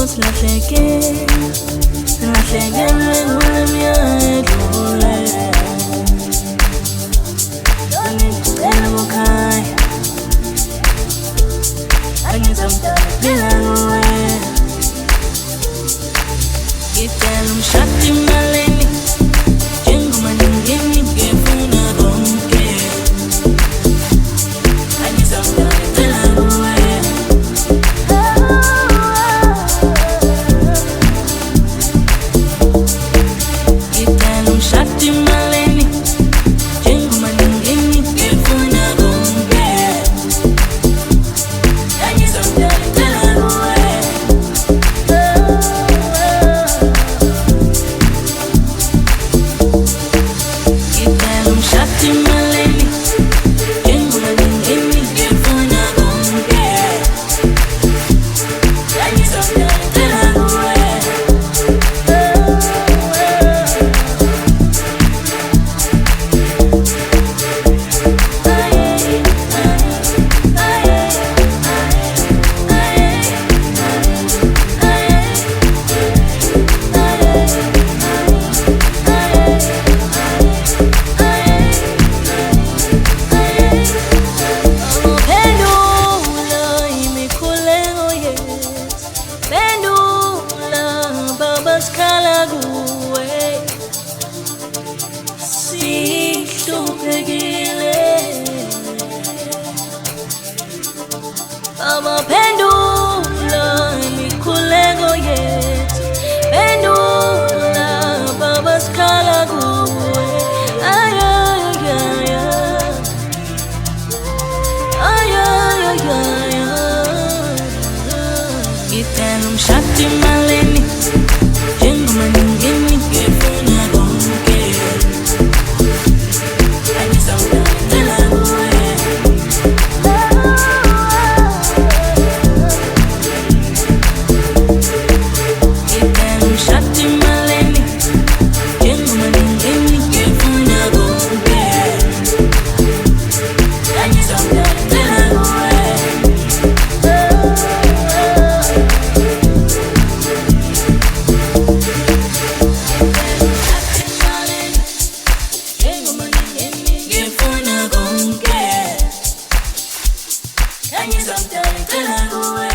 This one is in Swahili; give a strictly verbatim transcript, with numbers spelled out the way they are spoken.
silahleke, silahlekelwe ngolemiyaedlule. Angicela bukhaya, angizamdala nguwe. Ngicela umshado emalini, njengoba ningeni ngifuna konke. Angizamdala nguwe. Ngicela umshado emalini, njengoba ningeni ngifuna konke. Angizamdala nguwe. Ngicela umshado emalini, njengoba ningeni ngifuna konke. Angizamdala nguwe. Pendula imikhuleko yethu, pendula baba sikhala kuwe. Sihluphekile baba, pendula imikhuleko yethu, pendula baba sikhala kuwe. Ay, ay, ay, ay, ay, ay, ay, ay. Ngicela umshado emalini, njengoba ningeni ngifuna konke. Angizamdala nguwe. Ngicela umshado emalini, njengoba ningeni ngifuna konke. Angizamdala nguwe. Njengoba ningeni ngifuna konke. Angizamdala nguwe.